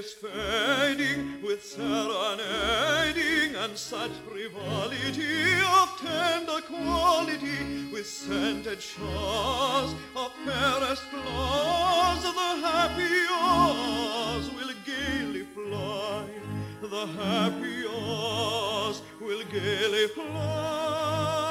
is fading with serenading and such frivolity of tender quality, with scented shores of fairest flowers. The happy hours will gaily fly, the happy hours will gaily fly.